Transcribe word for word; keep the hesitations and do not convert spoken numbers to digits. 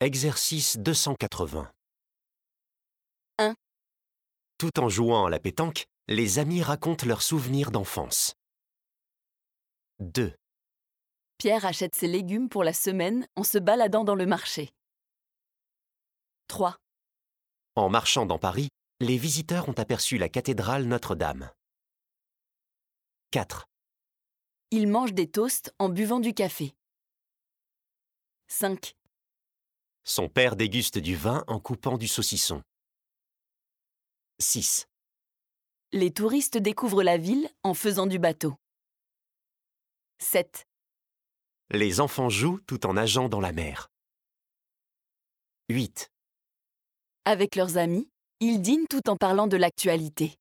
Exercice deux cent quatre-vingts. un. Tout en jouant à la pétanque, les amis racontent leurs souvenirs d'enfance. deux. Pierre achète ses légumes pour la semaine en se baladant dans le marché. trois. En marchant dans Paris, les visiteurs ont aperçu la cathédrale Notre-Dame. quatre. Il mange des toasts en buvant du café. cinq. Son père déguste du vin en coupant du saucisson. six. Les touristes découvrent la ville en faisant du bateau. sept. Les enfants jouent tout en nageant dans la mer. huit. Avec leurs amis, ils dînent tout en parlant de l'actualité.